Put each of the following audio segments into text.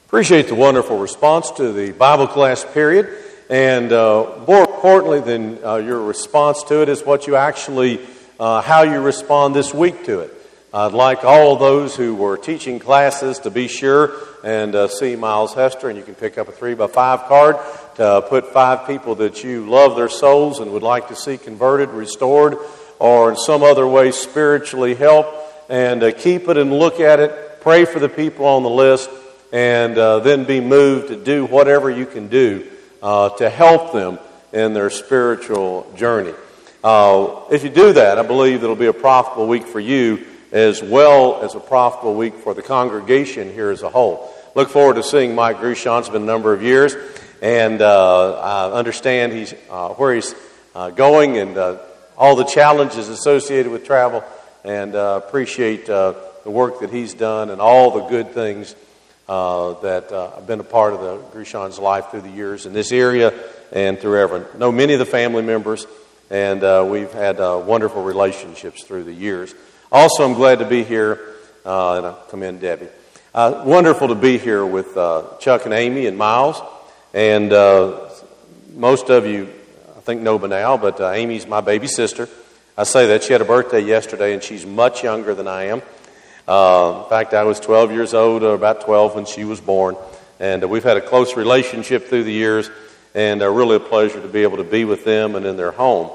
Appreciate the wonderful response to the Bible class period. And more importantly than your response to it is what you actually, how you respond this week to it. I'd like all of those who were teaching classes to be sure and see Miles Hester, and you can pick up a 3x5 card to put 5 people that you love their souls and would like to see converted, restored, or in some other way spiritually helped. And keep it and look at it. Pray for the people on the list. And then be moved to do whatever you can do to help them in their spiritual journey. If you do that, I believe it'll be a profitable week for you as well as a profitable week for the congregation here as a whole. Look forward to seeing Mike Grushon. It's been a number of years, and I understand he's where he's going and all the challenges associated with travel, and appreciate the work that he's done and all the good things that I've been a part of the Grushon's life through the years in this area and throughout. Know many of the family members, and we've had wonderful relationships through the years. Also, I'm glad to be here, and I commend Debbie. Wonderful to be here with Chuck and Amy and Miles, and most of you, I think, know by now, but Amy's my baby sister. I say that. She had a birthday yesterday, and she's much younger than I am. In fact, I was 12 years old, or about 12 when she was born. And we've had a close relationship through the years, and really a pleasure to be able to be with them and in their home.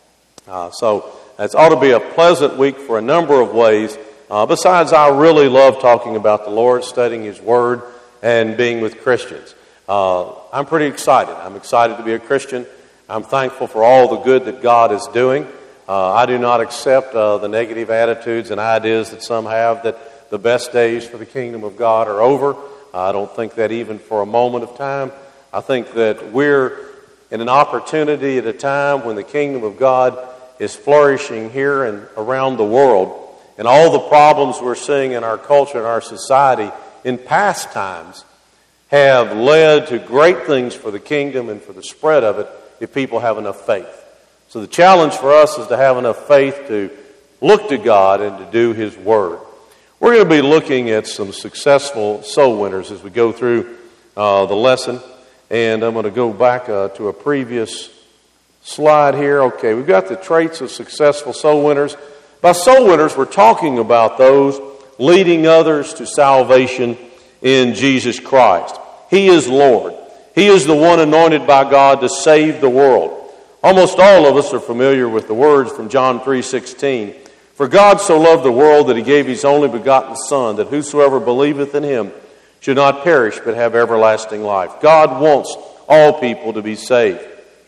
So it ought to be a pleasant week for a number of ways. Besides, I really love talking about the Lord, studying His Word, and being with Christians. I'm pretty excited. I'm excited to be a Christian. I'm thankful for all the good that God is doing. I do not accept the negative attitudes and ideas that some have that the best days for the kingdom of God are over. I don't think that even for a moment of time. I think that we're in an opportunity at a time when the kingdom of God is flourishing here and around the world. And all the problems we're seeing in our culture and our society in past times have led to great things for the kingdom and for the spread of it if people have enough faith. So the challenge for us is to have enough faith to look to God and to do His Word. We're going to be looking at some successful soul winners as we go through the lesson. And I'm going to go back to a previous slide here. Okay, we've got the traits of successful soul winners. By soul winners, we're talking about those leading others to salvation in Jesus Christ. He is Lord. He is the one anointed by God to save the world. Almost all of us are familiar with the words from John 3:16. For God so loved the world that He gave His only begotten Son, that whosoever believeth in Him should not perish but have everlasting life. God wants all people to be saved.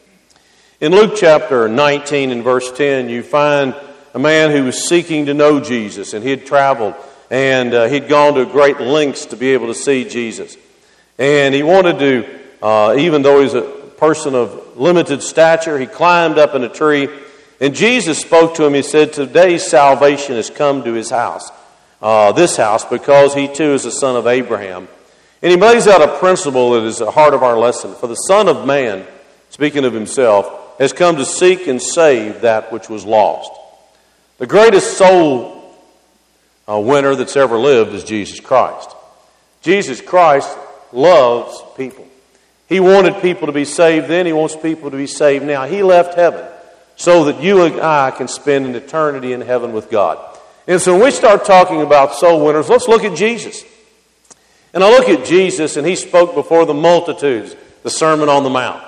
In Luke chapter 19 and verse 10, you find a man who was seeking to know Jesus, and he had traveled, and he'd gone to great lengths to be able to see Jesus. And he wanted to, even though he's a person of limited stature, he climbed up in a tree, and Jesus spoke to him. He said, today's salvation has come to his house, this house, because he too is a son of Abraham. And he lays out a principle that is the heart of our lesson. For the Son of Man, speaking of Himself, has come to seek and save that which was lost. The greatest soul winner that's ever lived is Jesus Christ. Jesus Christ loves people. He wanted people to be saved then. He wants people to be saved now. He left heaven so that you and I can spend an eternity in heaven with God. And so when we start talking about soul winners, let's look at Jesus. And I look at Jesus, and He spoke before the multitudes, the Sermon on the Mount.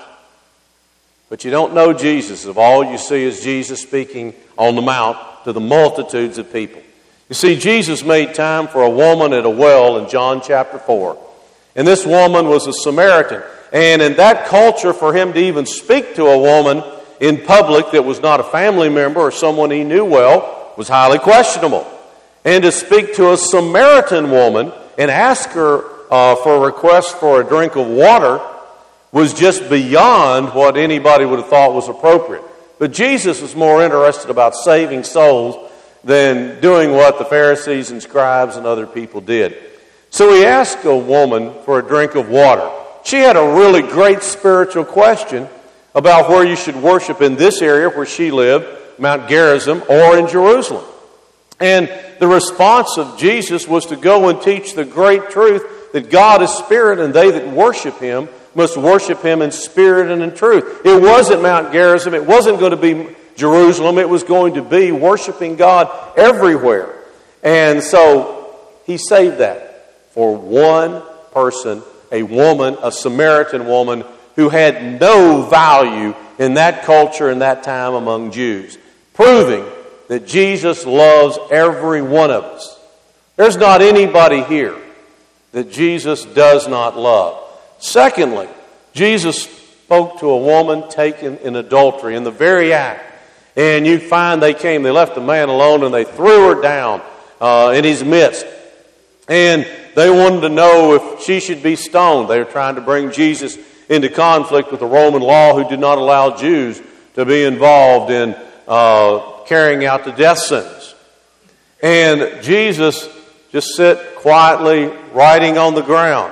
But you don't know Jesus if all you see is Jesus speaking on the Mount to the multitudes of people. You see, Jesus made time for a woman at a well in John chapter 4. And this woman was a Samaritan. And in that culture, for Him to even speak to a woman in public that was not a family member or someone He knew well was highly questionable. And to speak to a Samaritan woman and ask her for a request for a drink of water was just beyond what anybody would have thought was appropriate. But Jesus was more interested about saving souls than doing what the Pharisees and scribes and other people did. So He asked a woman for a drink of water. She had a really great spiritual question about where you should worship in this area where she lived, Mount Gerizim, or in Jerusalem. And the response of Jesus was to go and teach the great truth that God is spirit, and they that worship him must worship him in spirit and in truth. It wasn't Mount Gerizim. It wasn't going to be Jerusalem. It was going to be worshiping God everywhere. And so he saved that for one person, a woman, a Samaritan woman, who had no value in that culture and that time among Jews, proving that Jesus loves every one of us. There's not anybody here that Jesus does not love. Secondly, Jesus spoke to a woman taken in adultery in the very act. And you find they left the man alone, and they threw her down in his midst. And they wanted to know if she should be stoned. They were trying to bring Jesus into conflict with the Roman law, who did not allow Jews to be involved in carrying out the death sentence. And Jesus just sat quietly writing on the ground.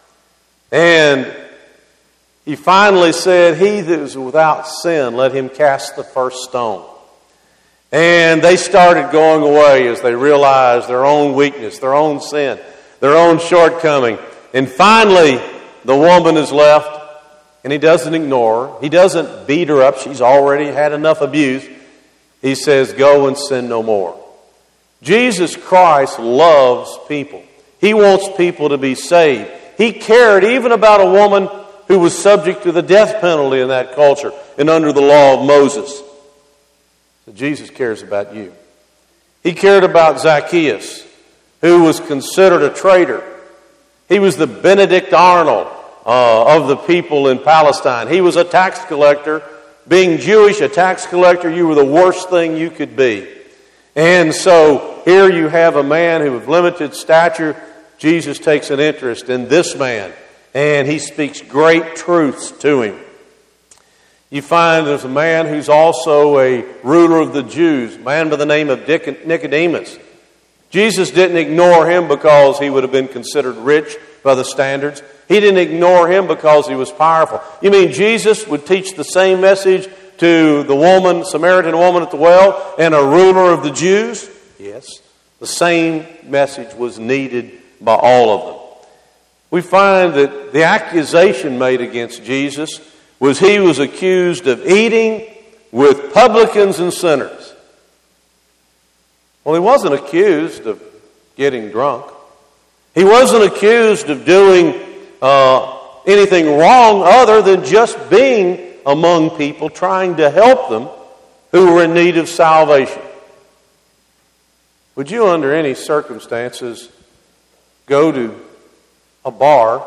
And he finally said, "He that is without sin, let him cast the first stone." And they started going away as they realized their own weakness, their own sin, their own shortcoming. And finally, the woman is left, and he doesn't ignore her. He doesn't beat her up. She's already had enough abuse. He says, "Go and sin no more." Jesus Christ loves people. He wants people to be saved. He cared even about a woman who was subject to the death penalty in that culture and under the law of Moses. So Jesus cares about you. He cared about Zacchaeus, who was considered a traitor. He was the Benedict Arnold of the people in Palestine. He was a tax collector. Being Jewish, a tax collector, you were the worst thing you could be. And so here you have a man who of limited stature. Jesus takes an interest in this man, and he speaks great truths to him. You find there's a man who's also a ruler of the Jews, a man by the name of Nicodemus. Jesus didn't ignore him because he would have been considered rich by the standards. He didn't ignore him because he was powerful. You mean Jesus would teach the same message to the Samaritan woman at the well, and a ruler of the Jews? Yes. The same message was needed by all of them. We find that the accusation made against Jesus was he was accused of eating with publicans and sinners. Well, he wasn't accused of getting drunk. He wasn't accused of doing anything wrong other than just being among people, trying to help them who were in need of salvation. Would you, under any circumstances, go to a bar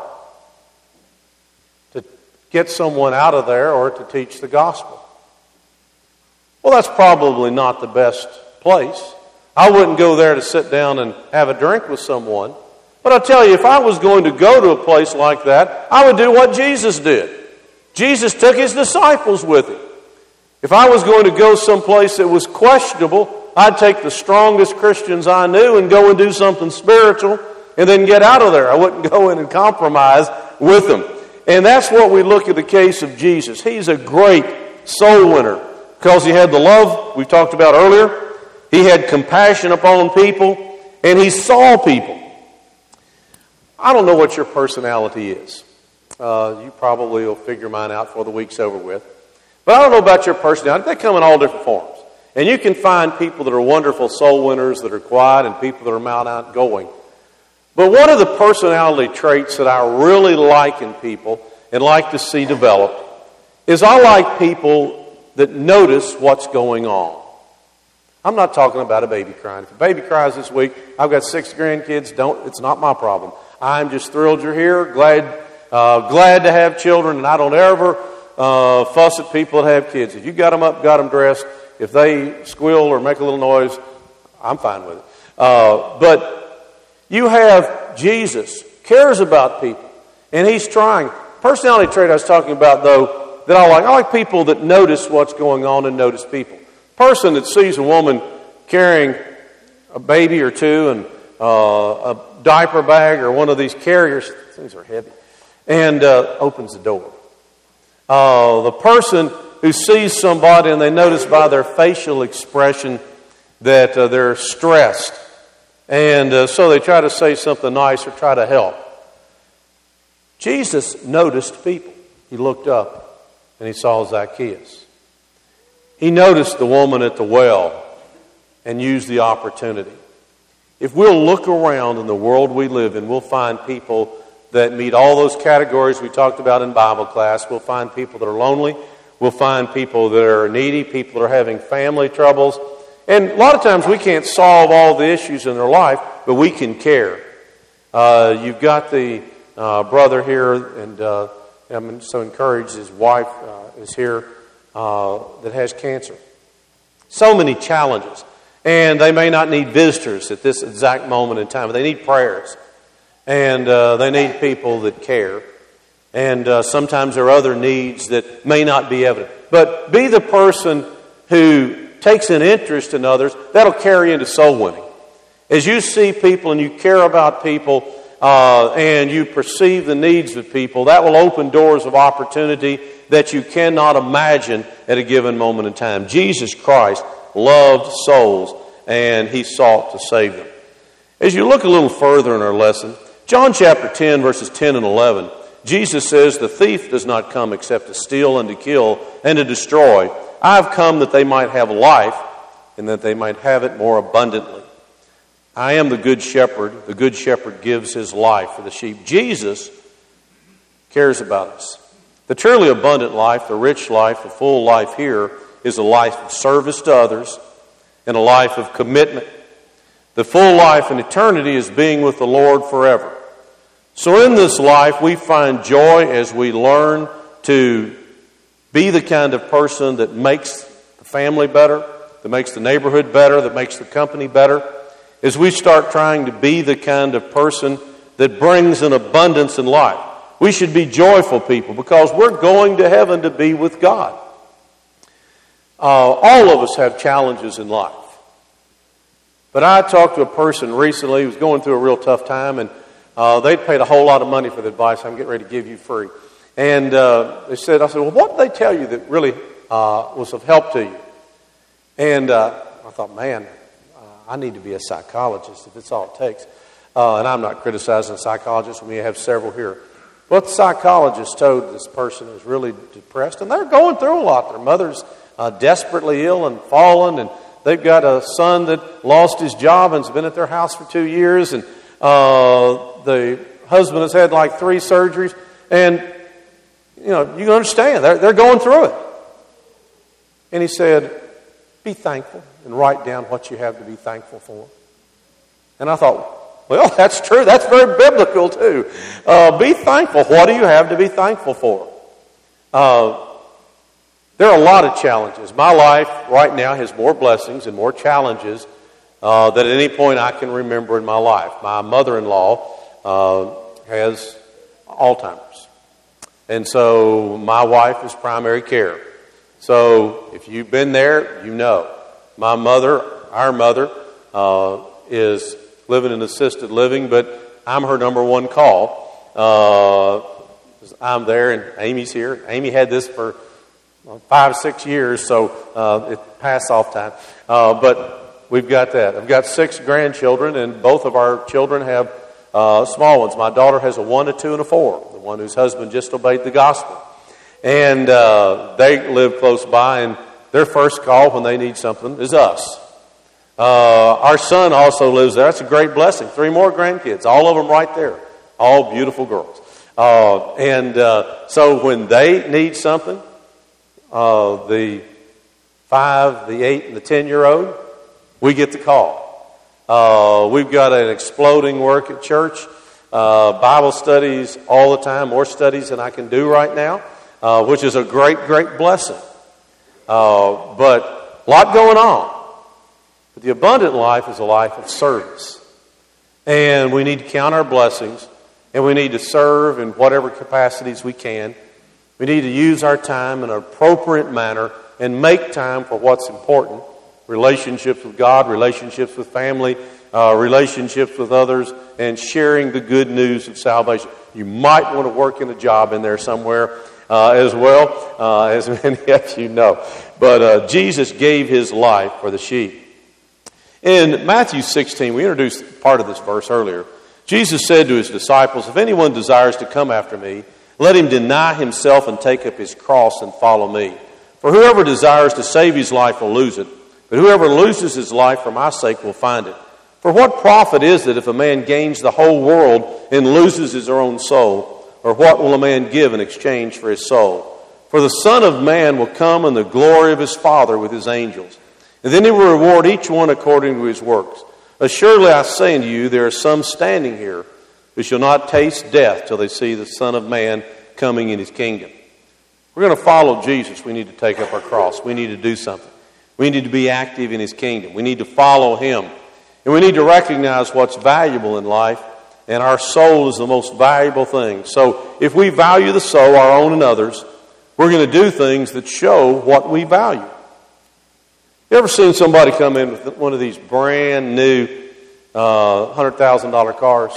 to get someone out of there or to teach the gospel? Well, that's probably not the best place. I wouldn't go there to sit down and have a drink with someone. But I'll tell you, if I was going to go to a place like that, I would do what Jesus did. Jesus took his disciples with him. If I was going to go someplace that was questionable, I'd take the strongest Christians I knew and go and do something spiritual and then get out of there. I wouldn't go in and compromise with them. And that's what we look at the case of Jesus. He's a great soul winner because he had the love we talked about earlier. He had compassion upon people, and he saw people. I don't know what your personality is. You probably will figure mine out before the week's over with. But I don't know about your personality. They come in all different forms. And you can find people that are wonderful soul winners that are quiet and people that are outgoing. But one of the personality traits that I really like in people and like to see developed is I like people that notice what's going on. I'm not talking about a baby crying. If a baby cries this week, I've got 6 grandkids. It's not my problem. I'm just thrilled you're here. Glad to have children, and I don't ever fuss at people that have kids. If you got them up, got them dressed, if they squeal or make a little noise, I'm fine with it. But you have Jesus, cares about people, and he's trying. Personality trait I was talking about, though, that I like people that notice what's going on and notice people. Person that sees a woman carrying a baby or two and a diaper bag or one of these carriers, things are heavy, and opens the door. The person who sees somebody and they notice by their facial expression that they're stressed, and so they try to say something nice or try to help. Jesus noticed people. He looked up and he saw Zacchaeus. He noticed the woman at the well and used the opportunity. If we'll look around in the world we live in, we'll find people that meet all those categories we talked about in Bible class. We'll find people that are lonely. We'll find people that are needy, people that are having family troubles. And a lot of times we can't solve all the issues in their life, but we can care. You've got the brother here, and I'm so encouraged his wife is here that has cancer. So many challenges. And they may not need visitors at this exact moment in time, but they need prayers. And they need people that care. And sometimes there are other needs that may not be evident. But be the person who takes an interest in others. That'll carry into soul winning. As you see people and you care about people and you perceive the needs of people, that will open doors of opportunity that you cannot imagine at a given moment in time. Jesus Christ loved souls and He sought to save them. As you look a little further in our lesson, John chapter 10, verses 10 and 11, Jesus says, "The thief does not come except to steal and to kill and to destroy. I have come that they might have life and that they might have it more abundantly. I am the good shepherd. The good shepherd gives his life for the sheep." Jesus cares about us. The truly abundant life, the rich life, the full life here is a life of service to others and a life of commitment. The full life in eternity is being with the Lord forever. So in this life, we find joy as we learn to be the kind of person that makes the family better, that makes the neighborhood better, that makes the company better. As we start trying to be the kind of person that brings an abundance in life. We should be joyful people because we're going to heaven to be with God. All of us have challenges in life. But I talked to a person recently who was going through a real tough time, and they'd paid a whole lot of money for the advice I'm getting ready to give you free. And I said, well, what did they tell you that really was of help to you? And I thought, man, I need to be a psychologist if it's all it takes. And I'm not criticizing psychologists. We have several here. What the psychologist told this person is really depressed, and they're going through a lot. Their mother's desperately ill and fallen, and they've got a son that lost his job and's been at their house for 2 years, and the husband has had like 3 surgeries, and you can understand they're going through it. And he said, be thankful and write down what you have to be thankful for. And I thought, well, that's true. That's very biblical too. Be thankful. What do you have to be thankful for? There are a lot of challenges. My life right now has more blessings and more challenges than at any point I can remember in my life. My mother-in-law has Alzheimer's. And so my wife is primary care. So if you've been there, you know. My mother, our mother, is living in assisted living, but I'm her number one call. I'm there and Amy's here. Amy had this for 5 or 6 years, so it passed off time. But we've got that. I've got 6 grandchildren, and both of our children have small ones. My daughter has a 1, a 2, and a 4, the one whose husband just obeyed the gospel. And they live close by, and their first call when they need something is us. Our son also lives there. That's a great blessing. 3 more grandkids, all of them right there. All beautiful girls. So when they need something, the 5, the 8, and the 10-year-old, we get the call. We've got an exploding work at church. Bible studies all the time, more studies than I can do right now, which is a great, great blessing. But a lot going on. But the abundant life is a life of service. And we need to count our blessings, and we need to serve in whatever capacities we can. We need to use our time in an appropriate manner and make time for what's important. Relationships with God, relationships with family, relationships with others, and sharing the good news of salvation. You might want to work in a job in there somewhere as well, as many of you know. But Jesus gave His life for the sheep. In Matthew 16, we introduced part of this verse earlier. Jesus said to his disciples, "If anyone desires to come after me, let him deny himself and take up his cross and follow me. For whoever desires to save his life will lose it, but whoever loses his life for my sake will find it. For what profit is it if a man gains the whole world and loses his own soul? Or what will a man give in exchange for his soul? For the Son of Man will come in the glory of his Father with his angels, and then he will reward each one according to his works. Assuredly I say unto you, there are some standing here who shall not taste death till they see the Son of Man coming in his kingdom." We're going to follow Jesus. We need to take up our cross. We need to do something. We need to be active in his kingdom. We need to follow him. And we need to recognize what's valuable in life, and our soul is the most valuable thing. So if we value the soul, our own and others, we're going to do things that show what we value. You ever seen somebody come in with one of these brand new $100,000 cars?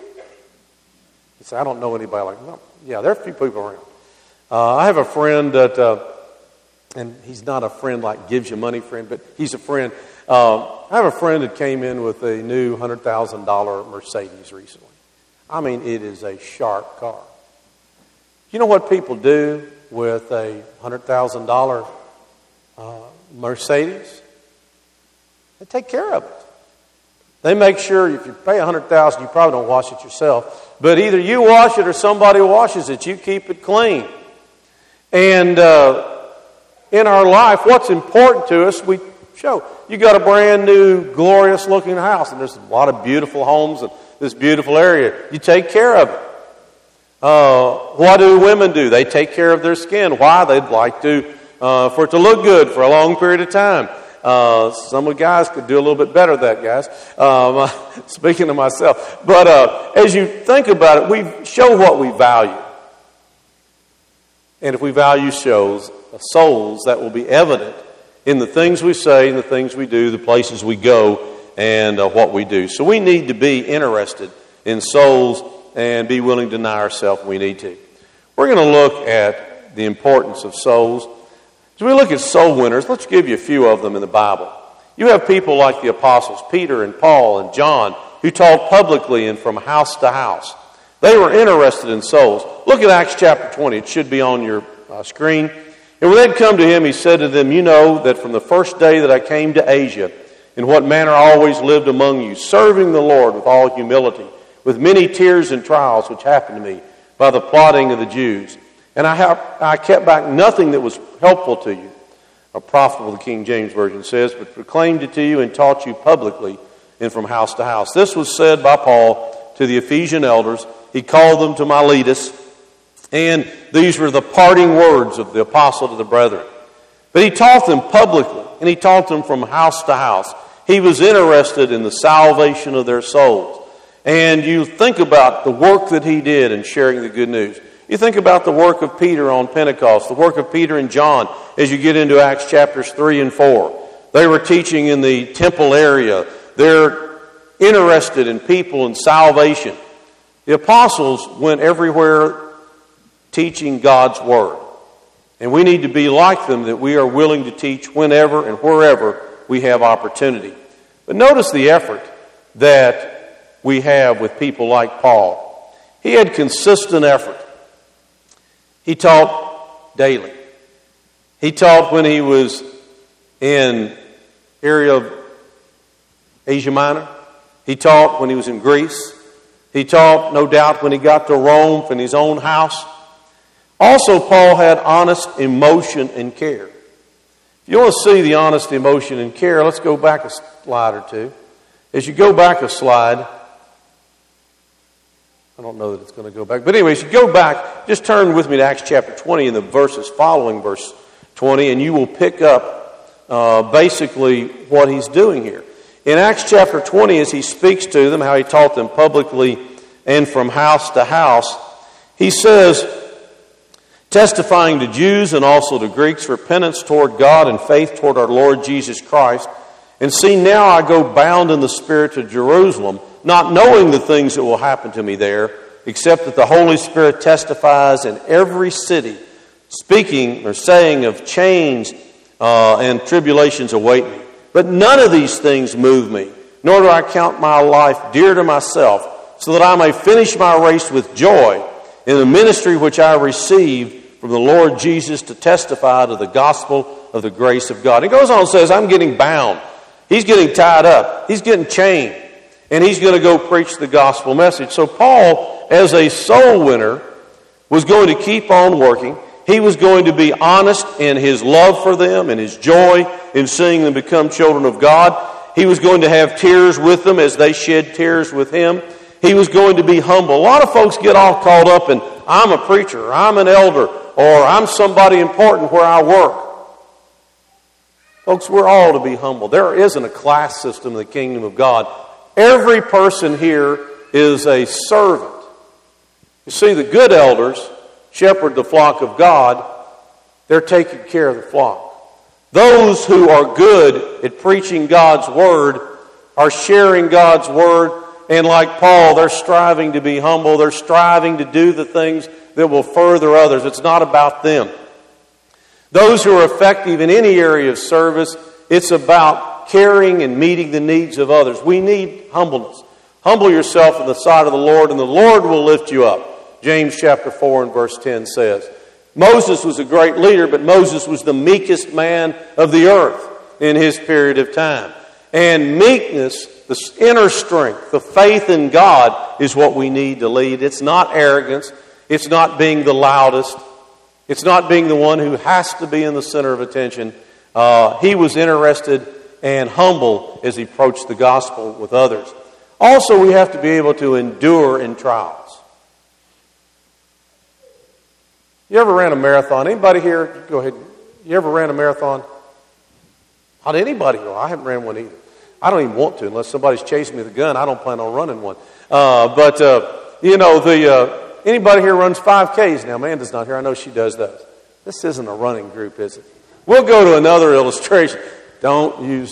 You say, "I don't know anybody like that." Yeah, there are a few people around. I have a friend that, and he's not a friend like gives you money friend, but he's a friend. I have a friend that came in with a new $100,000 Mercedes recently. I mean, it is a sharp car. You know what people do with a $100,000 Mercedes? They take care of it. They make sure if you pay $100,000, you probably don't wash it yourself, but either you wash it or somebody washes it. You keep it clean. And in our life, what's important to us, we show. You got a brand new, glorious looking house, and there's a lot of beautiful homes in this beautiful area. You take care of it. What do women do? They take care of their skin. Why? They'd like to for it to look good for a long period of time. Some of the guys could do a little bit better at that, guys. Speaking to myself. But as you think about it, we show what we value. And if we value souls, that will be evident in the things we say, in the things we do, the places we go, and what we do. So we need to be interested in souls and be willing to deny ourselves when we need to. We're going to look at the importance of souls. As we look at soul winners, let's give you a few of them in the Bible. You have people like the apostles, Peter and Paul and John, who taught publicly and from house to house. They were interested in souls. Look at Acts chapter 20. It should be on your screen. And when they'd come to him, he said to them, "You know that from the first day that I came to Asia, in what manner I always lived among you, serving the Lord with all humility, with many tears and trials which happened to me by the plotting of the Jews. And I kept back nothing that was helpful to you," or profitable, the King James Version says, "but proclaimed it to you and taught you publicly and from house to house." This was said by Paul to the Ephesian elders. He called them to Miletus, and these were the parting words of the apostle to the brethren. But he taught them publicly, and he taught them from house to house. He was interested in the salvation of their souls. And you think about the work that he did in sharing the good news. You think about the work of Peter on Pentecost, the work of Peter and John as you get into Acts chapters 3 and 4. They were teaching in the temple area. They're interested in people and salvation. The apostles went everywhere teaching God's Word. And we need to be like them, that we are willing to teach whenever and wherever we have opportunity. But notice the effort that we have with people like Paul. He had consistent effort. He taught daily. He taught when he was in area of Asia Minor. He taught when he was in Greece. He taught, no doubt, when he got to Rome from his own house. Also, Paul had honest emotion and care. If you want to see the honest emotion and care, let's go back a slide or two. As you go back a slide, I don't know that it's going to go back. But anyway, as you go back, just turn with me to Acts chapter 20 and the verses following verse 20, and you will pick up basically what he's doing here. In Acts chapter 20, as he speaks to them, how he taught them publicly and from house to house, he says, testifying to Jews and also to Greeks, repentance toward God and faith toward our Lord Jesus Christ. And see, now I go bound in the Spirit to Jerusalem, not knowing the things that will happen to me there, except that the Holy Spirit testifies in every city, speaking or saying of chains and tribulations await me. But none of these things move me, nor do I count my life dear to myself, so that I may finish my race with joy in the ministry which I received from the Lord Jesus to testify to the gospel of the grace of God. He goes on and says, I'm getting bound. He's getting tied up. He's getting chained. And he's going to go preach the gospel message. So Paul, as a soul winner, was going to keep on working. He was going to be honest in his love for them and his joy in seeing them become children of God. He was going to have tears with them as they shed tears with him. He was going to be humble. A lot of folks get all caught up in, I'm a preacher, or I'm an elder, or I'm somebody important where I work. Folks, we're all to be humble. There isn't a class system in the kingdom of God. Every person here is a servant. You see, the good elders shepherd the flock of God. They're taking care of the flock. Those who are good at preaching God's word are sharing God's word. And like Paul, they're striving to be humble. They're striving to do the things that will further others. It's not about them. Those who are effective in any area of service, it's about caring and meeting the needs of others. We need humbleness. Humble yourself in the sight of the Lord, and the Lord will lift you up. James chapter 4 and verse 10 says. Moses was a great leader, but Moses was the meekest man of the earth in his period of time. And meekness, the inner strength, the faith in God is what we need to lead. It's not arrogance. It's not being the loudest. It's not being the one who has to be in the center of attention. He was interested and humble as he approached the gospel with others. Also, we have to be able to endure in trials. You ever ran a marathon? Anybody here? Go ahead. You ever ran a marathon? How did anybody go? I haven't ran one either. I don't even want to unless somebody's chasing me with a gun. I don't plan on running one. Anybody here runs 5Ks now? Amanda's not here. I know she does those. This isn't a running group, is it? We'll go to another illustration. Don't use...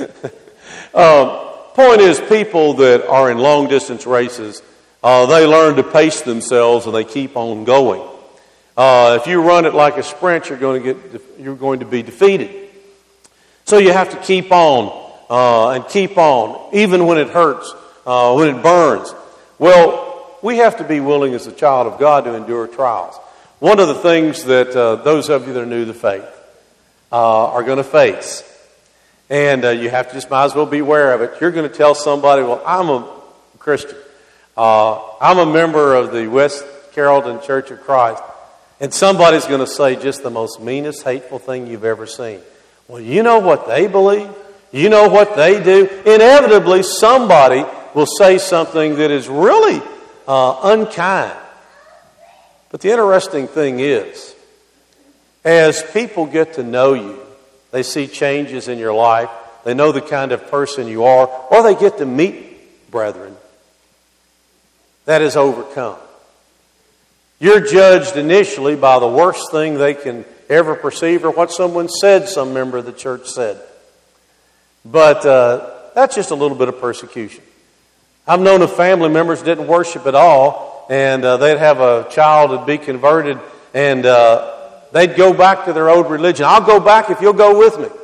Point is, people that are in long-distance races, they learn to pace themselves and they keep on going. If you run it like a sprint, you're going to be defeated. So you have to keep on and keep on, even when it hurts, when it burns. Well, we have to be willing as a child of God to endure trials. One of the things that those of you that are new to the faith are going to face, and you have to just might as well be aware of it. You're going to tell somebody, well, I'm a Christian. I'm a member of the West Carrollton Church of Christ. And somebody's going to say just the most meanest, hateful thing you've ever seen. Well, you know what they believe? You know what they do? Inevitably, somebody will say something that is really unkind. But the interesting thing is, as people get to know you, they see changes in your life, they know the kind of person you are, or they get to meet brethren that is overcome. You're judged initially by the worst thing they can ever perceive or what someone said some member of the church said. But that's just a little bit of persecution. I've known of family members that didn't worship at all, and they'd have a child that'd be converted, and they'd go back to their old religion. I'll go back if you'll go with me.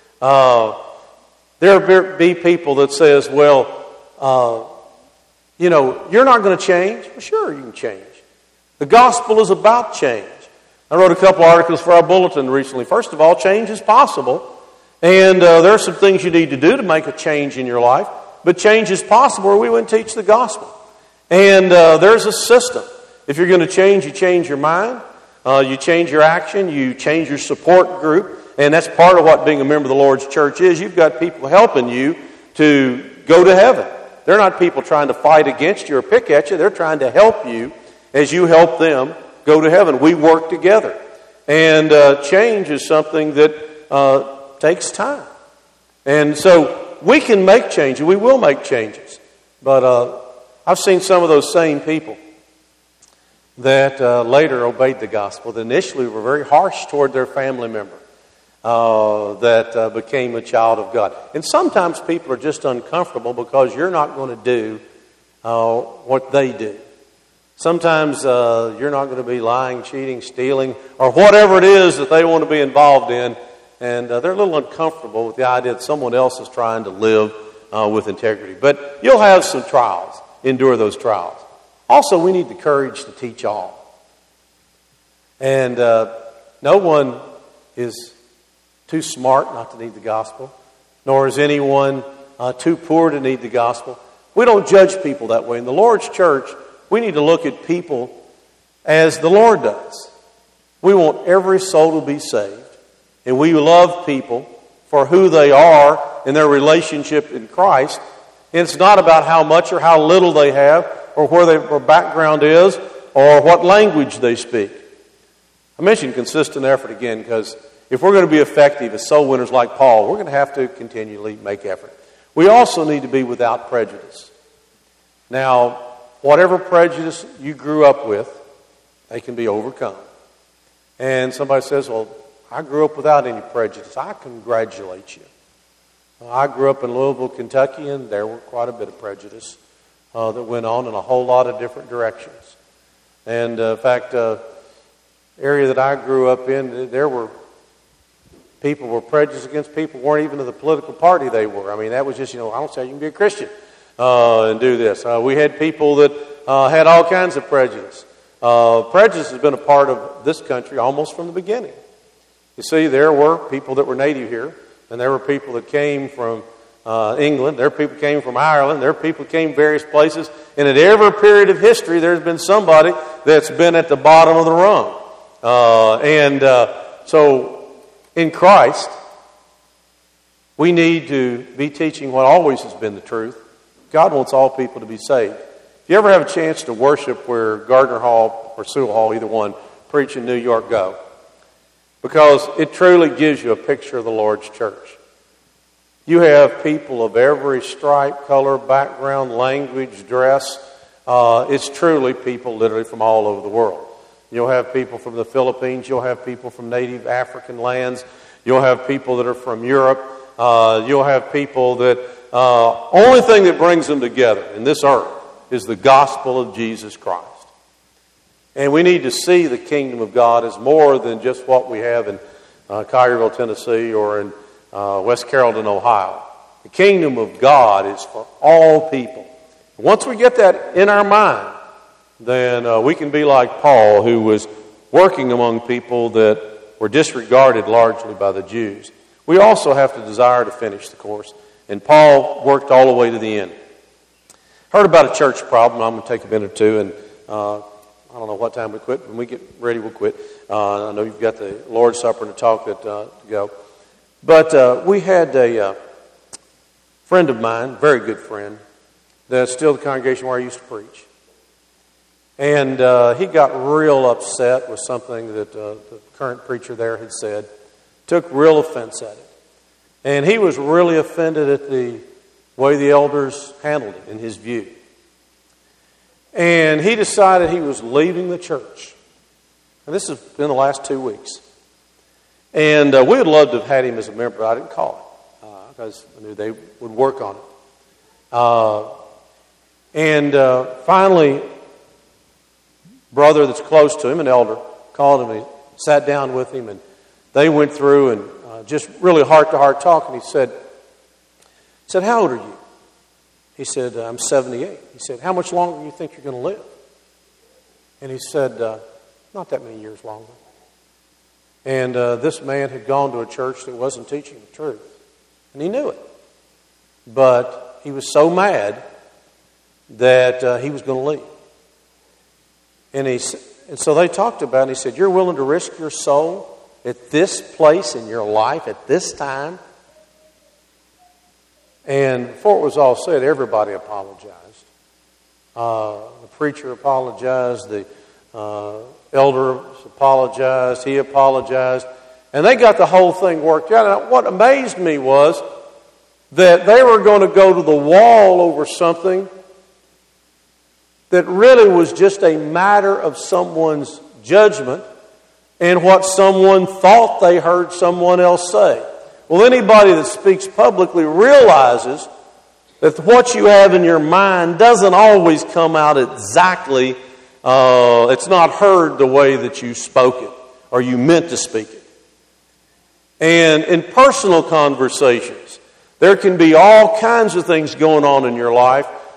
There'll be people that says, well, you're not going to change. Well, sure, you can change. The gospel is about change. I wrote a couple articles for our bulletin recently. First of all, change is possible. And there are some things you need to do to make a change in your life. But change is possible, or we wouldn't teach the gospel. And there's a system. If you're going to change, you change your mind. You change your action. You change your support group. And that's part of what being a member of the Lord's church is. You've got people helping you to go to heaven. They're not people trying to fight against you or pick at you. They're trying to help you as you help them go to heaven. We work together. And change is something that takes time. And so we can make changes. We will make changes. But I've seen some of those same people that later obeyed the gospel, that initially were very harsh toward their family member that became a child of God. And sometimes people are just uncomfortable because you're not going to do what they do. Sometimes you're not going to be lying, cheating, stealing, or whatever it is that they want to be involved in. And they're a little uncomfortable with the idea that someone else is trying to live with integrity. But you'll have some trials. endure those trials. Also, we need the courage to teach all. And no one is too smart not to need the gospel, nor is anyone too poor to need the gospel. We don't judge people that way. In the Lord's church, we need to look at people as the Lord does. We want every soul to be saved, and we love people for who they are in their relationship in Christ. And it's not about how much or how little they have, or where their background is, or what language they speak. I mentioned consistent effort again because if we're going to be effective as soul winners like Paul, we're going to have to continually make effort. We also need to be without prejudice. Now, whatever prejudice you grew up with, they can be overcome. And somebody says, well, I grew up without any prejudice. I congratulate you. I grew up in Louisville, Kentucky, and there were quite a bit of prejudice that went on in a whole lot of different directions. And in fact, area that I grew up in, there were people were prejudiced against people who weren't even of the political party they were. I mean, that was just, I don't say you can be a Christian and do this. We had people that had all kinds of prejudice. Prejudice has been a part of this country almost from the beginning. You see, there were people that were native here, and there were people that came from England, there are people who came from Ireland, there are people who came from various places, and at every period of history there's been somebody that's been at the bottom of the rung. So in Christ, we need to be teaching what always has been the truth. God wants all people to be saved. If you ever have a chance to worship where Gardner Hall or Sewell Hall, either one, preach in New York, go. Because it truly gives you a picture of the Lord's church. You have people of every stripe, color, background, language, dress. It's truly people literally from all over the world. You'll have people from the Philippines. You'll have people from native African lands. You'll have people that are from Europe. You'll have people that only thing that brings them together in this earth is the gospel of Jesus Christ. And we need to see the kingdom of God as more than just what we have in Collierville, Tennessee, or in West Carrollton, Ohio. The kingdom of God is for all people. Once we get that in our mind, then we can be like Paul, who was working among people that were disregarded largely by the Jews. We also have to desire to finish the course. And Paul worked all the way to the end. Heard about a church problem. I'm going to take a minute or two, and I don't know what time we quit. When we get ready, we'll quit. I know you've got the Lord's Supper and a talk to go. But we had a friend of mine, very good friend, that's still the congregation where I used to preach. And he got real upset with something that the current preacher there had said. Took real offense at it. And he was really offended at the way the elders handled it, in his view. And he decided he was leaving the church. And this has been the last 2 weeks. And we would love to have had him as a member, but I didn't call it because I knew they would work on it. Finally, brother that's close to him, an elder, called him and he sat down with him, and they went through and just really heart-to-heart talk. And he said, how old are you? He said, I'm 78. He said, how much longer do you think you're going to live? And he said, not that many years longer. And this man had gone to a church that wasn't teaching the truth. And he knew it. But he was so mad that he was going to leave. And so they talked about it, and he said, you're willing to risk your soul at this place in your life, at this time? And before it was all said, everybody apologized. The preacher apologized. The elders apologized. He apologized. And they got the whole thing worked out. And what amazed me was that they were going to go to the wall over something that really was just a matter of someone's judgment and what someone thought they heard someone else say. Well, anybody that speaks publicly realizes that what you have in your mind doesn't always come out exactly, it's not heard the way that you spoke it or you meant to speak it. And in personal conversations, there can be all kinds of things going on in your life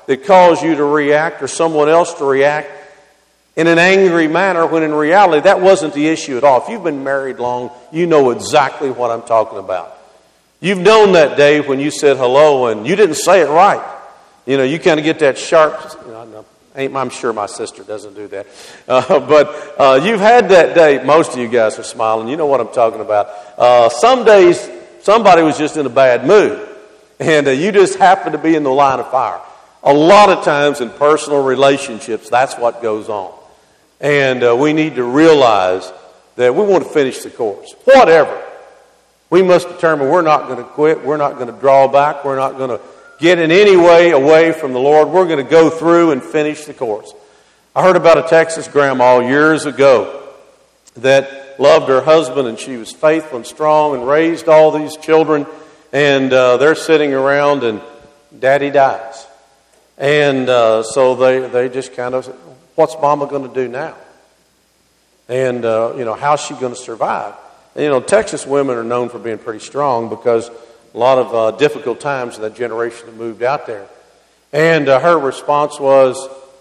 that cause you to react or someone else to react in an angry manner, when in reality that wasn't the issue at all. If you've been married long, you know exactly what I'm talking about. You've known that day when you said hello and you didn't say it right. You know, you kind of get that sharp, I'm sure my sister doesn't do that. But you've had that day. Most of you guys are smiling. You know what I'm talking about. Some days, somebody was just in a bad mood. And you just happen to be in the line of fire. A lot of times in personal relationships, that's what goes on. And we need to realize that we want to finish the course. Whatever. We must determine we're not going to quit. We're not going to draw back. We're not going to get in any way away from the Lord. We're going to go through and finish the course. I heard about a Texas grandma years ago that loved her husband, and she was faithful and strong and raised all these children. And they're sitting around and Daddy dies. And so they just kind of said, what's Mama going to do now? And, how's she going to survive? And, Texas women are known for being pretty strong because a lot of difficult times in that generation have moved out there. And her response was,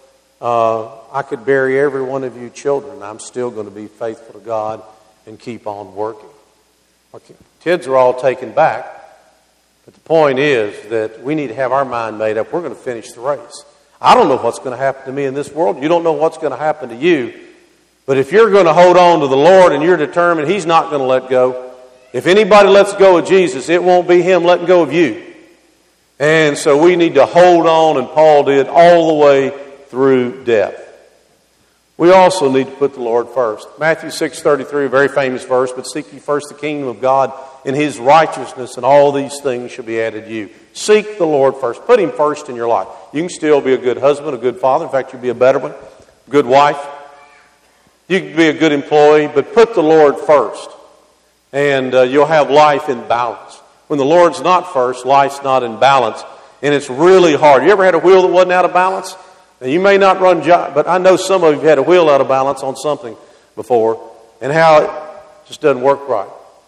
I could bury every one of you children. I'm still going to be faithful to God and keep on working. Okay. Kids are all taken back. But the point is that we need to have our mind made up. We're going to finish the race. I don't know what's going to happen to me in this world. You don't know what's going to happen to you. But if you're going to hold on to the Lord and you're determined He's not going to let go, if anybody lets go of Jesus, it won't be Him letting go of you. And so we need to hold on, and Paul did, all the way through death. We also need to put the Lord first. Matthew 6:33, a very famous verse, but seek ye first the kingdom of God and His righteousness, and all these things shall be added to you. Seek the Lord first. Put Him first in your life. You can still be a good husband, a good father. In fact, you'll be a better one, a good wife. You can be a good employee, but put the Lord first. And you'll have life in balance. When the Lord's not first, life's not in balance. And it's really hard. You ever had a wheel that wasn't out of balance? Now, you may not run, but I know some of you have had a wheel out of balance on something before, and how it just doesn't work right.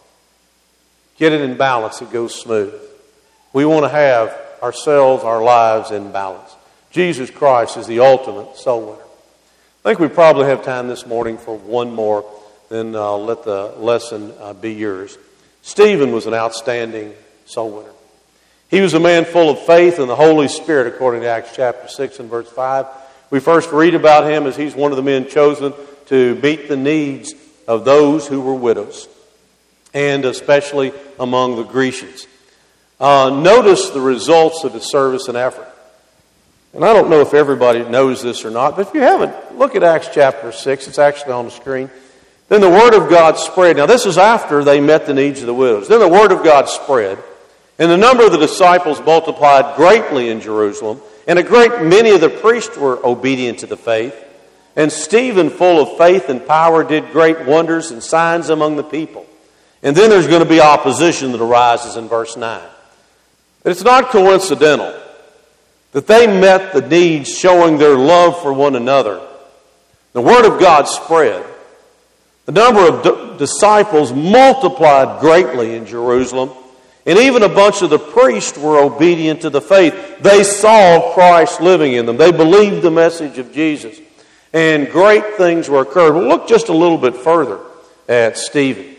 Get it in balance, it goes smooth. We want to have ourselves, our lives in balance. Jesus Christ is the ultimate soul winner. I think we probably have time this morning for one more, then I'll let the lesson be yours. Stephen was an outstanding soul winner. He was a man full of faith and the Holy Spirit, according to Acts chapter 6 and verse 5. We first read about him as he's one of the men chosen to meet the needs of those who were widows, and especially among the Grecians. Notice the results of his service and effort. And I don't know if everybody knows this or not, but if you haven't, look at Acts chapter 6. It's actually on the screen. Then the word of God spread. Now this is after they met the needs of the widows. Then the word of God spread, and the number of the disciples multiplied greatly in Jerusalem, and a great many of the priests were obedient to the faith. And Stephen, full of faith and power, did great wonders and signs among the people. And then there's going to be opposition that arises in verse 9. But it's not coincidental that they met the needs, showing their love for one another. The word of God spread. The number of disciples multiplied greatly in Jerusalem, and even a bunch of the priests were obedient to the faith. They saw Christ living in them. They believed the message of Jesus, and great things were occurred. We'll look just a little bit further at Stephen.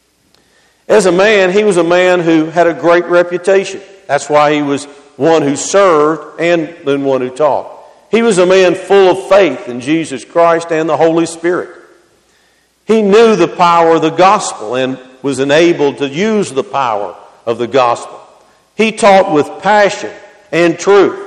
As a man, he was a man who had a great reputation. That's why he was one who served and then one who taught. He was a man full of faith in Jesus Christ and the Holy Spirit. He knew the power of the gospel and was enabled to use the power of the gospel. He taught with passion and truth.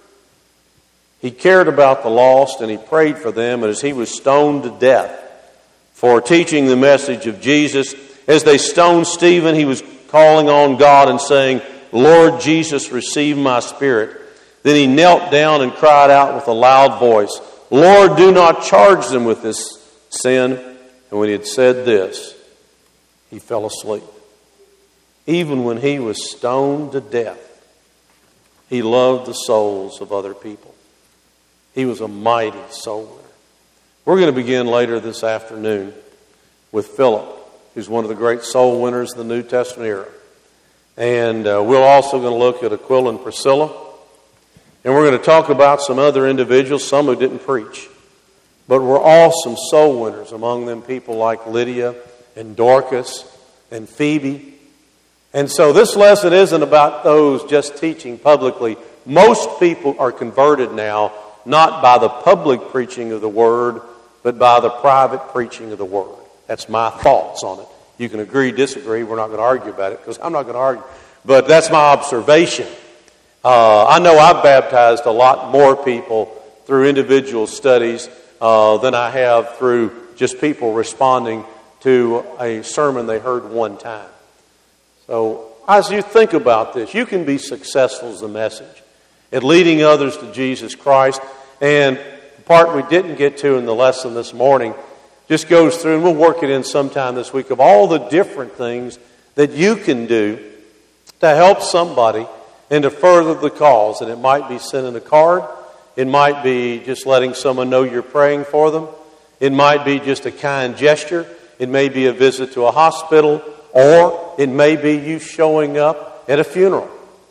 He cared about the lost and he prayed for them as he was stoned to death for teaching the message of Jesus. As they stoned Stephen, he was calling on God and saying, Lord Jesus, receive my spirit. Then he knelt down and cried out with a loud voice, Lord, do not charge them with this sin. And when he had said this, he fell asleep. Even when he was stoned to death, he loved the souls of other people. He was a mighty soul winner. We're going to begin later this afternoon with Philip, who's one of the great soul winners of the New Testament era. And we're also going to look at Aquila and Priscilla. And we're going to talk about some other individuals, some who didn't preach, but were awesome soul winners. Among them people like Lydia and Dorcas and Phoebe. And so this lesson isn't about those just teaching publicly. Most people are converted now, not by the public preaching of the Word, but by the private preaching of the Word. That's my thoughts on it. You can agree, disagree. We're not going to argue about it because I'm not going to argue. But that's my observation. I know I've baptized a lot more people through individual studies than I have through just people responding to a sermon they heard one time. So as you think about this, you can be successful as a message at leading others to Jesus Christ. And the part we didn't get to in the lesson this morning just goes through, and we'll work it in sometime this week, of all the different things that you can do to help somebody and to further the cause. And it might be sending a card. It might be just letting someone know you're praying for them. It might be just a kind gesture. It may be a visit to a hospital. Or it may be you showing up at a funeral.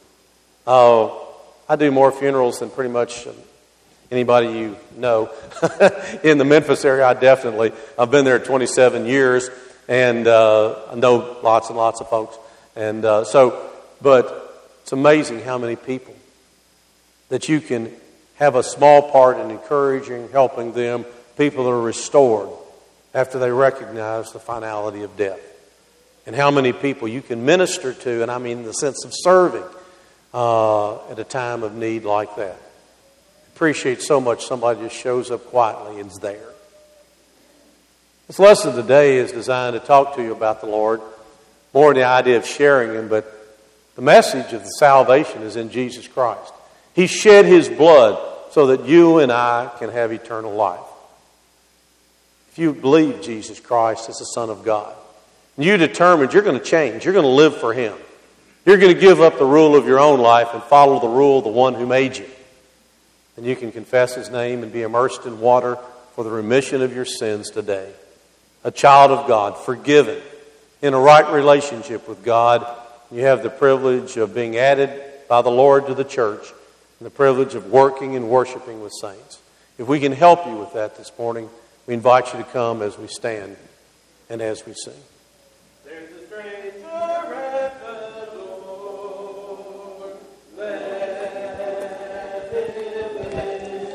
I do more funerals than pretty much anybody you know. In the Memphis area, I've been there 27 years, and I know lots and lots of folks. And but it's amazing how many people that you can have a small part in encouraging, helping them. People that are restored after they recognize the finality of death. And how many people you can minister to, and I mean in the sense of serving, at a time of need like that. Appreciate so much somebody just shows up quietly and is there. This lesson today is designed to talk to you about the Lord, more than the idea of sharing Him, but the message of the salvation is in Jesus Christ. He shed His blood so that you and I can have eternal life. If you believe Jesus Christ is the Son of God, and you determined you're going to change, you're going to live for Him. You're going to give up the rule of your own life and follow the rule of the one who made you. And you can confess His name and be immersed in water for the remission of your sins today. A child of God, forgiven, in a right relationship with God. You have the privilege of being added by the Lord to the church and the privilege of working and worshiping with saints. If we can help you with that this morning, we invite you to come as we stand and as we sing. There's a strange